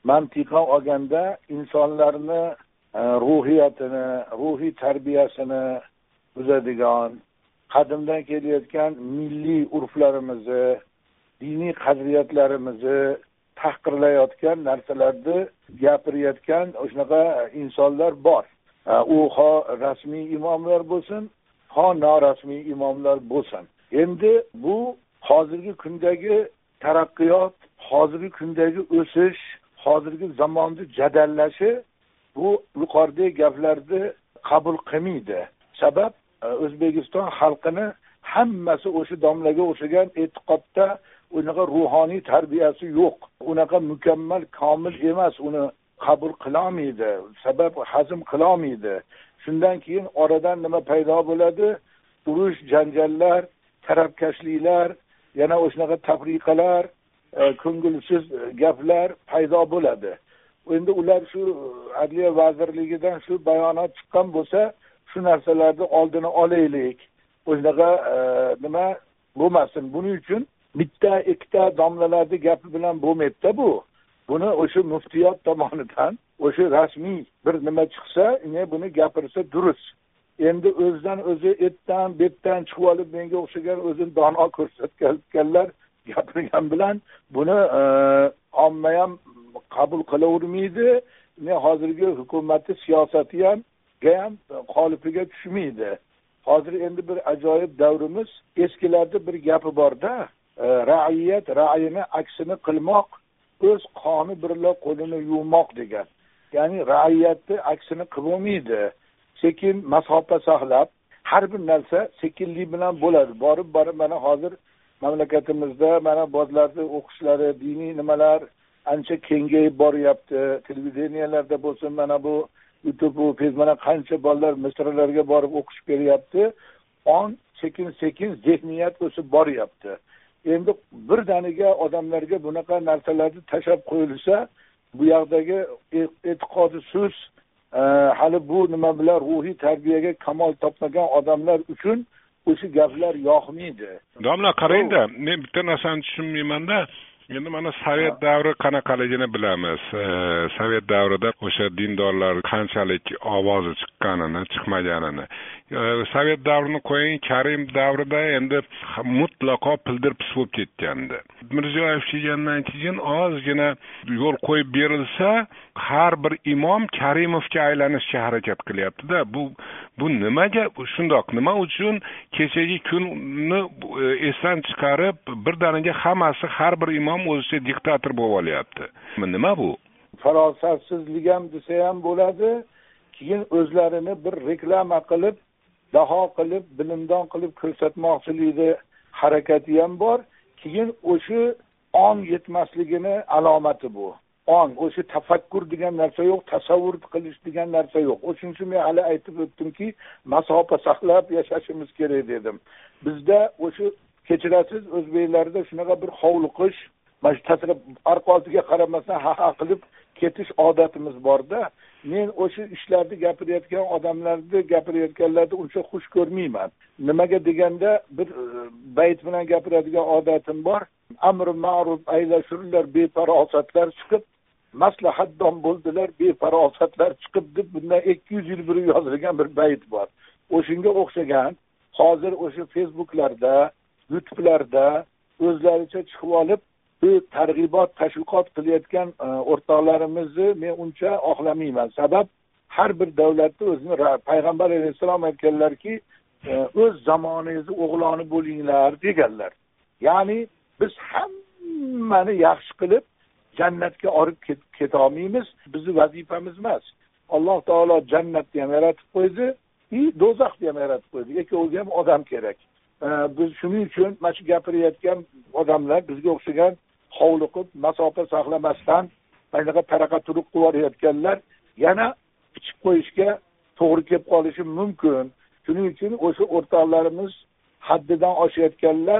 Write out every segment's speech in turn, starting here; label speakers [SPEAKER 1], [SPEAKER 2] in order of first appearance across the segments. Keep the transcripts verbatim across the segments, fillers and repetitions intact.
[SPEAKER 1] mantiqan olganda insonlarni ruhiyatini, ruhiy tarbiyasini buzadigan, qadimdan kelayotgan milliy urflarimizni, diniy qadriyatlarimizni tahqirlayotgan narsalarni gapirayotgan o'shanaqa insonlar bor. U ho rasmiy imomlar bo'lsin, ho norasmiy imomlar bo'lsin. Endi bu hozirgi kundagi taraqqiyot, hozirgi kundagi o'sish, hozirgi zamonda jadallashi bu yuqoridagi gaplarni qabul qilmaydi. Sabab O'zbekiston xalqini hammasi o'sha domlaga o'xshagan e'tiqodda unaqa ruhoniy tarbiyasi yo'q. Unaqa mukammal, komil emas, uni qabul qilolmaydi. Sabab hazm qilolmaydi. Shundan keyin oradan nima paydo bo'ladi? Urush, janjallar, tarafkashliklar, yana o'shanaqa tafriqalar, ko'ngilsiz gaplar paydo bo'ladi. Endi ular shu Adliya vazirligidan shu bayonot chiqqan bo'lsa, shu narsalarni oldini olaylik. O'shanaqa nima bo'lmasin. Buning uchun bitta ikkita domlalarning gapi bilan bo'lmaydi bu. Buni o'sha muftiyot tomonidan o'sha rasmiy bir nima chiqsa, ne buni gapirsa durust. Endi o'zidan o'zi etdan, betdan chiqib olib menga o'xshagan o'zini dono ko'rsatganlar gapirgan bilan buni omma ham qabul qilavermaydi. Ne hozirgi hukumatni siyosati ham ham qolipiga tushmaydi. Hozir endi bir ajoyib davrimiz, eskilarda bir gapi bor-da, ra'iyat ra'yini aksini qilmoq, o'z qoni birla qo'lini yuvmoq degan. Ya'ni ra'iyatni aksini qilolmaydi. Sekin masofa saqlab, har bir narsa sekinlik bilan bo'ladi. Borib borib mana hozir mamlakatimizda mana bozlarda o'qishlari, diniy nimalar ancha kengayib boryapti. Televideniyalarda bo'lsin, mana bu YouTube, Facebook, mana qancha bolalar misralarga borib o'qish beryapti. On sekin-sekin zehniyat o'sib boryapti. Endi birdaniga odamlarga bunaqa narsalarni tashab qo'yilsa, bu yoqdagi e'tiqodi sust, hali bu nima bilan ruhiy tarbiyaga kamol topmagan odamlar uchun o'sha gaplar yoqmaydi.
[SPEAKER 2] Domla qarangda, men bitta narsani tushunmayman-da. Endi mana Sovet davri qanaqaligini bilamiz. Sovet davrida o'sha dindorlar qanchalik ovozi chiqqanini, chiqmaganini. Sovet davrini qo'ying, Karim davrida endi mutlaqo pildir pis bo'lib ketgandi. Mirziyoyev kelgandan keyin ozgina yo'l qo'yib berilsa, har bir imom Karimovga aylanishga harakat qilyapti-da. Bu bu nimaga shundoq? Nima uchun kechagi kunni esdan chiqarib, birdaniga hammasi har bir imom o'zicha diktator bo'lib olyapti? Nima bu?
[SPEAKER 1] Farosatsizlik ham desa ham bo'ladi. Keyin o'zlarini bir reklama qilib, daho qilib, bilimdon qilib ko'rsatmoqchilikda harakati ham bor. Keyin o'sha ong yetmasligini alomati bu. Ong, o'sha tafakkur degan narsa yo'q, tasavvur qilish degan narsa yo'q. O'shuning uchun men hali aytib o'tdimki, masofa saqlab yashashimiz kerak dedim. Bizda o'sha kechirasiz o'zbeklarda shunaqa bir hovliqish, mana tasirib orqasiga qaramasdan ha-ha qilib ketish odatimiz bor-da. Men o'sha ishlarni gapirayotgan odamlarni gapirayotganlarni uncha xush ko'rmayman. Nimaga deganda bir bayt bilan gapiradigan odatim bor. Amr ma'ruf aylashurlar, befarosatlar chiqib, maslahatdon bo'ldilar, befarosatlar chiqib deb bundan ikki yuz yil burun yozilgan bir bayt bor. O'shunga o'xshagan hozir o'sha Facebooklarda, YouTube'larda o'zlaricha chiqib olib bu targ'ibot, tashviqot qilayotgan o'rtoqlarimizni men uncha oqlamayman. Sabab har bir davlatda o'zini payg'ambar alayhisalom aytganlarki, o'z zamoningizni o'g'loni bo'linglar deganlar. Ya'ni biz hammani yaxshi qilib jannatga olib keta olmaymiz. Bizning vazifamiz emas. Alloh taolo jannatni ham yaratib qo'ydi, va do'zaxni ham yaratib qo'ydi. Ikkoviga ham odam kerak. Biz shuning uchun mana shu gapirayotgan odamlar bizga o'xshagan hovliqib, masofa saqlamasdan bunaqa taraqa turuq qilayotganlar yana ichib qo'yishga to'g'ri kelib qolishi mumkin. Shuning uchun o'sha o'rtoqlarimiz haddidan oshayotganlar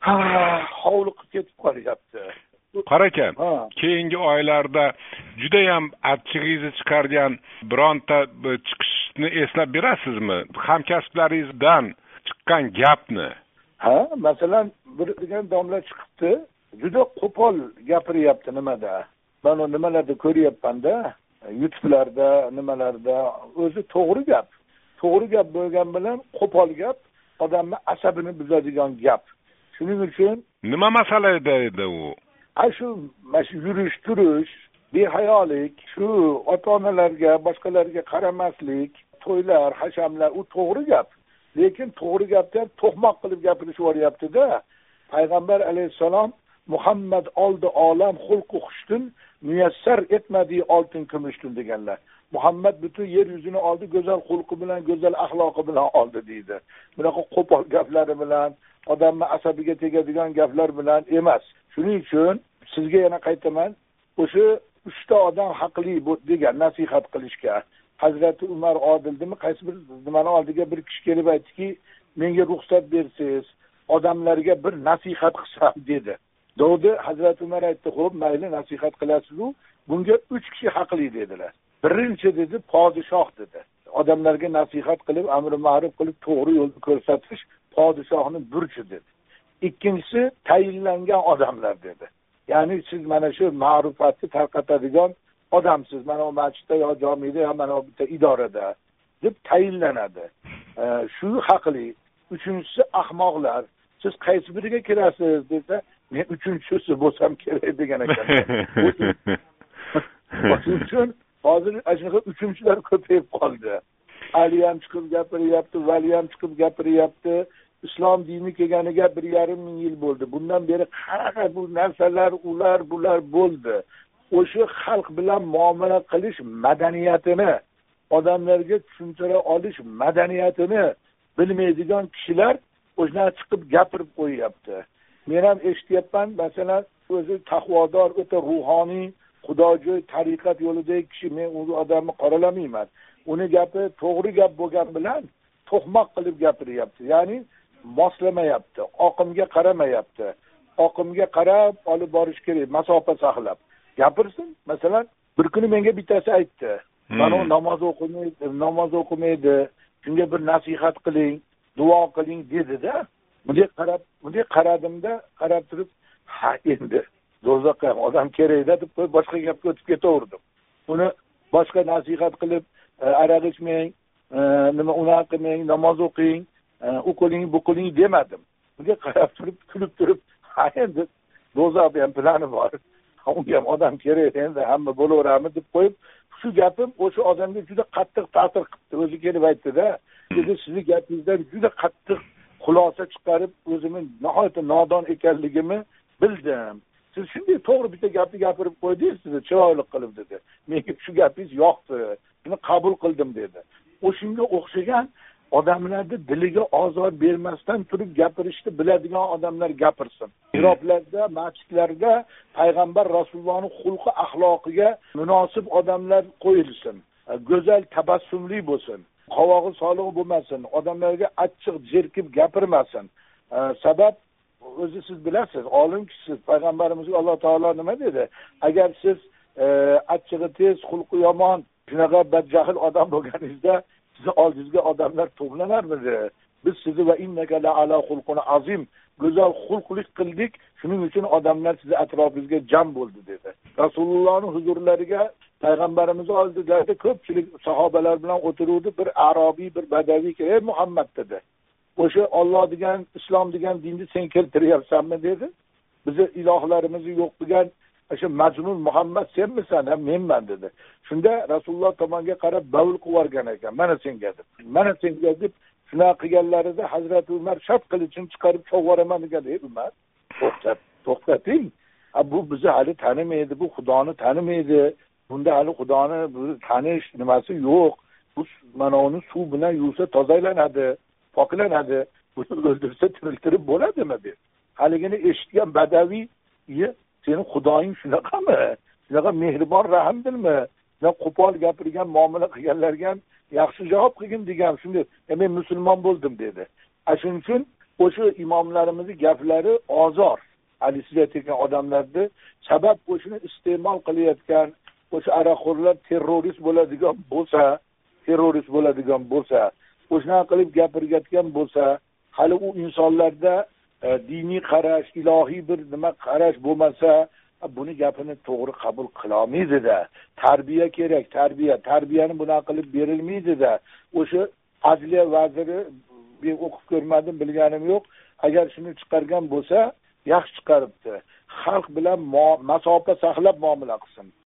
[SPEAKER 1] hovliqib ketib qolyapti.
[SPEAKER 2] Qarakan, keyingi oylarda juda ham achchig'ingizni chiqargan bironta chiqishni eslab berasizmi? Hamkasblaringizdan chiqqan gapni.
[SPEAKER 1] Ha, masalan, bir degan domla chiqibdi, juda qo'pol gapiryapti nimada. mana nimalarda ko'ryapman-da, YouTube'larda, nimalarda, o'zi to'g'ri gap. To'g'ri gap bo'lgan bilan qo'pol gap, odamni asabini buzadigan gap. Shuning uchun
[SPEAKER 2] nima masala edi u?
[SPEAKER 1] A shu shu yurish, turish, behayolik, shu ota-onalarga, boshqalarga qaramaslik, to'ylar, hashamlar, u to'g'ri gap. Lekin to'g'ri gapdan to'qmoq qilib gapirishib yoryapti-da. Payg'ambar alayhisalom Muhammad oldi olam xulqu xushtun, muyassar etmadiyi oltin kumushtun deganlar. Muhammad butun yer yuzini oldi, go'zal xulqi bilan, go'zal axloqi bilan oldi deydi. Bunaqa qo'pol gaplari bilan, odamni asabiga tegadigan gaplar bilan emas. Shuning uchun sizga yana qaytaman, o'sha uchta odam haqli degan nasihat qilishga. Hazrati Umar odildimi, qaysi bir nimani oldiga bir kishi kelib aytdiki, menga ruxsat bersiz, odamlarga bir nasihat qilsam dedi. Dovdi Hazrati Umar aytdi, xo'p, mayli nasihat qilasiz-ku, bunga uch kishi haqli dedilar. Birinchi dedi, podshoh dedi. Odamlarga nasihat qilib, amri ma'ruf qilib, to'g'ri yo'lni ko'rsatish podshohning burchi dedi. Ikkinchisi tayinlangan odamlar dedi. Ya'ni siz mana shu ma'rifatni tarqatadigan odamsiz, mana bu masjidda yo jamiyada yo mana bu bitta idorada deb tayinlanadi. E, shu haqli. Uchinchisi ahmoqlar. Siz qaysi biriga kirasiz desa, men uchinchisi bo'lsam kerak degan ekan. Shuning uchun hozir shunaqa uchinchilar ko'payib qoldi. Ali ham chiqib gapiryapti, Vali ham chiqib gapiryapti. Islom dini kelganiga bir yarim ming yil bo'ldi. Bundan beri qanaqa bu narsalar, ular, bular bo'ldi. O'sha xalq bilan muomala qilish madaniyatini, odamlarga tushuntira olish madaniyatini bilmaydigan kishilar o'zlari chiqib gapirib qo'yapti. Men ham eshityapman, masalan, o'zi taqvodor, o'ta ruhoniy, xudojo'y tariqat yo'lidagi kishi, men u odamni qoralamayman. Uni gapi to'g'ri gap bo'lgan bilan to'qmoq qilib gapiryapti. Ya'ni moslamayapti, oqimga qaramayapti. Oqimga qarab olib borish kerak, masofa saqlab. Gapirsin. Masalan, bir kuni menga bittasi aytdi. Mana hmm. namoz o'qimaydi, namoz o'qimaydi. Shunga bir nasihat qiling, duo qiling dedi-da. Bunday qarab, bunday qaradimda, qarab turib, ha endi do'zaxga ham odam kerak-da deb boshqa gapga o'tib ketaverdim. Uni boshqa nasihat qilib, aroq ichmang, nima unaqa qilmang, namoz o'qing, u qiling, bu qiling demadim. Bunga qarab turib, kulib turib, ha endi do'zax ham plani bor. Unga ham odam kerak, endi hamma bo'laveramiz deb qo'yib, shu gapim o'sha odamga juda qattiq ta'sir qildi. O'zi kelib aytdi-da, dedi, sizning gapingizdan juda qattiq xulosa chiqarib, o'zimning nihoyatda nodon ekanligimni bildim. Siz shunday to'g'ri bitta gapni gapirib qo'ydingiz, sizni chiroyli qilib dedi. Menga shu gapingiz yoqdi, shuni qabul qildim dedi. O'shunga o'xshagan odamlarni diliga ozor bermasdan turib gapirishni biladigan odamlar gapirsin. Iroblarda, masjidlarda payg'ambar Rasulullohning xulqi axloqiga munosib odamlar qo'yilsin. Go'zal tabassumli bo'lsin. Qovog'i soliq bo'lmasin, odamlarga achchiq jerkib gapirmasin. Sabab o'zi siz bilasiz, olim kishisiz. Payg'ambarimizga Alloh taolo nima dedi? Agar siz e, achchig'i tez, xulqi yomon, shunaqa badjahl odam bo'lganingizda sizni oldingizga odamlar to'planarmidi? Biz sizni va innaka la ala xulqun azim, go'zal xulqlik qildik, shuning uchun odamlar sizni atrofingizga jam bo'ldi dedi. Rasulullohning huzurlariga payg'ambarimiz oldilarida ko'pchilik sahobalar bilan o'tiruvdi, bir arobiy, bir badaviy kelib, "Ey Muhammad" dedi. "O'sha Alloh degan, islom degan dinni sen keltiryapsanmi?" dedi. "Bizi ilohlarimizni yo'q degan o'sha Majnun Muhammad senmisan?" "Ha, menman" dedi. Shunda Rasululloh tomonga qarab bavul qilargan ekan. "Mana senga" deb. "Mana senga" deb shunaqa qilganlarida Hazrati Umar shart qilichini chiqarib cho'g'araman degan edi. Umar, to'xtat, to'xtating. Bu bizni hali tanimaydi, bu Xudoni tanimaydi. Bunda hali Xudoni tanish nimasi yo'q. Bu mana uni suv bilan yuvsa tozalanadi, poklanadi. Buni o'ldirsa tiriltirib bo'ladimi deb. Haligini eshitgan badaviy, "Sening Xudoying shunaqami? Shunaqa mehribon, rahmdilmi? Shunaqa qo'pol gapirgan, muomala qilganlarga ham yaxshi javob qilgin" degan. Shunday, "Men musulmon bo'ldim" dedi. Shuning uchun o'sha imomlarimizning gaplari ozor. Ali siz aytgan odamlarni sabab o'shini iste'mol qilayotgan o'sha aroqxo'rlar terrorist bo'ladigan bo'lsa, terrorist bo'ladigan bo'lsa, o'shanaqa qilib gapirayotgan bo'lsa, hali u insonlarda e, diniy qarash, ilohiy bir nima qarash bo'lmasa, buni gapini to'g'ri qabul qilolmaydi-da. Tarbiya kerak, tarbiya. Tarbiyani bunaqa qilib berilmaydi-da. O'sha Adliya vaziri, men o'qib ko'rmadim, bilganim yo'q. Agar shuni chiqargan bo'lsa, yaxshi chiqaribdi. Xalq bilan masofa saqlab muomala qilsin.